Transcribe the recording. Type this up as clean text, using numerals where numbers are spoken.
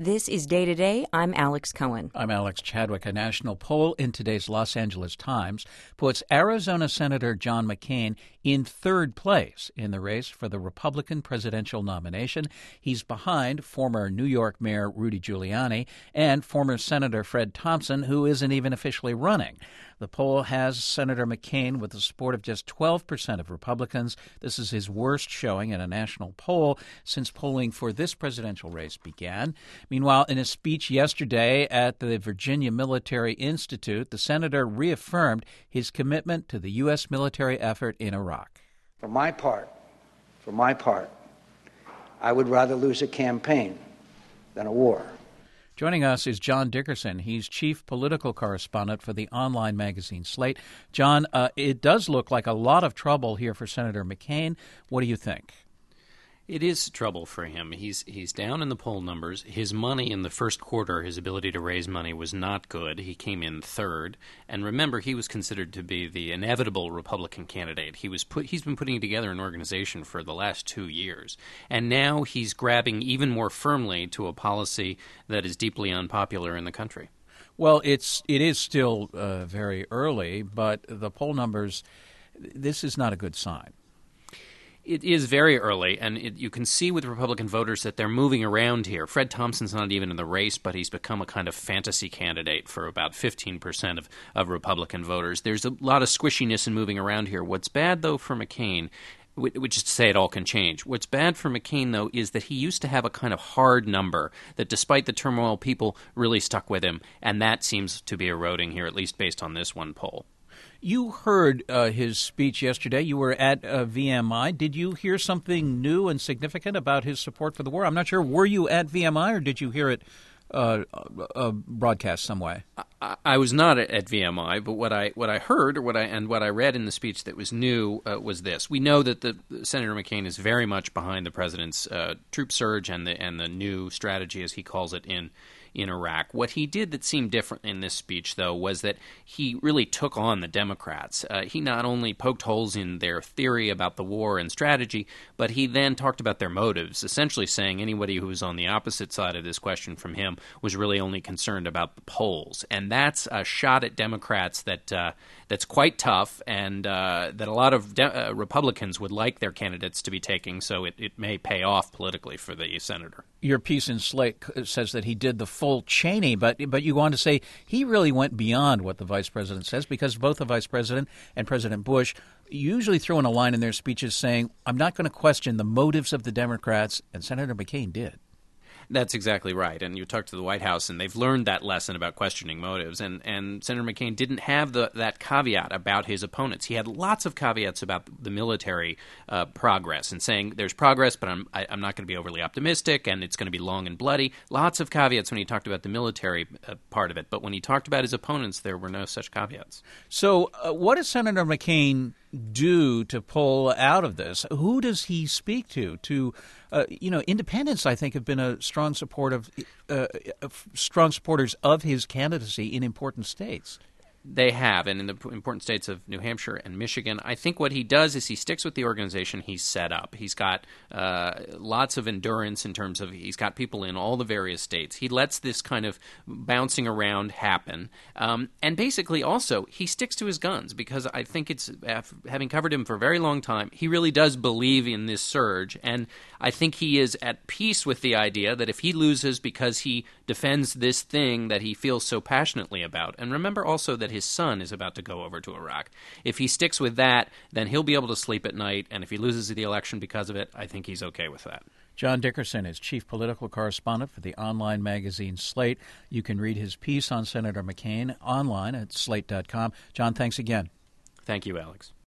This is Day to Day. I'm Alex Cohen. I'm Alex Chadwick. A national poll in today's Los Angeles Times puts Arizona Senator John McCain in third place in the race for the Republican presidential nomination. He's behind former New York Mayor Rudy Giuliani and former Senator Fred Thompson, who isn't even officially running. The poll has Senator McCain with the support of just 12% of Republicans. This is his worst showing in a national poll since polling for this presidential race began. Meanwhile, in a speech yesterday at the Virginia Military Institute, the senator reaffirmed his commitment to the U.S. military effort in Iraq. For my part, I would rather lose a campaign than a war. Joining us is John Dickerson. He's chief political correspondent for the online magazine Slate. John, it does look like a lot of trouble here for Senator McCain. What do you think? It is trouble for him. He's down in the poll numbers. His money in the first quarter, his ability to raise money was not good. He came in third. And remember, he was considered to be the inevitable Republican candidate. He's been putting together an organization for the last 2 years. And now he's grabbing even more firmly to a policy that is deeply unpopular in the country. Well, it is still very early, but the poll numbers, this is not a good sign. It is very early, and you can see with Republican voters that they're moving around here. Fred Thompson's not even in the race, but he's become a kind of fantasy candidate for about 15% of Republican voters. There's a lot of squishiness and moving around here. What's bad, though, for McCain, which is to say it all can change. What's bad for McCain, though, is that he used to have a kind of hard number that despite the turmoil, people really stuck with him, and that seems to be eroding here, at least based on this one poll. You heard his speech yesterday. You were at VMI. Did you hear something new and significant about his support for the war? I'm not sure. Were you at VMI or did you hear it broadcast some way? I was not at VMI, but what I heard or what I read in the speech that was new was this. We know that Senator McCain is very much behind the president's troop surge and the new strategy, as he calls it, in Iraq. What he did that seemed different in this speech, though, was that he really took on the Democrats. He not only poked holes in their theory about the war and strategy, but he then talked about their motives, essentially saying anybody who was on the opposite side of this question from him was really only concerned about the polls. And that's a shot at Democrats that's quite tough and that a lot of Republicans would like their candidates to be taking, so it may pay off politically for the senator. Your piece in Slate says that he did the full Cheney, but you go on to say he really went beyond what the vice president says, because both the vice president and President Bush usually throw in a line in their speeches saying, I'm not going to question the motives of the Democrats, and Senator McCain did. That's exactly right. And you talk to the White House, and they've learned that lesson about questioning motives. And Senator McCain didn't have that caveat about his opponents. He had lots of caveats about the military progress and saying there's progress, but I'm not going to be overly optimistic, and it's going to be long and bloody. Lots of caveats when he talked about the military part of it. But when he talked about his opponents, there were no such caveats. So what does Senator McCain do to pull out of this? Who does he speak to? Independents, I think, have been a strong supporters of his candidacy in important states. They have, and in the important states of New Hampshire and Michigan. I think what he does is he sticks with the organization he's set up. He's got lots of endurance in terms of he's got people in all the various states. He lets this kind of bouncing around happen. And basically also he sticks to his guns because I think it's, having covered him for a very long time, he really does believe in this surge. And I think he is at peace with the idea that if he loses because he defends this thing that he feels so passionately about, and remember also that his son is about to go over to Iraq. If he sticks with that, then he'll be able to sleep at night, and if he loses the election because of it, I think he's okay with that. John Dickerson is chief political correspondent for the online magazine Slate. You can read his piece on Senator McCain online at slate.com. John, thanks again. Thank you, Alex.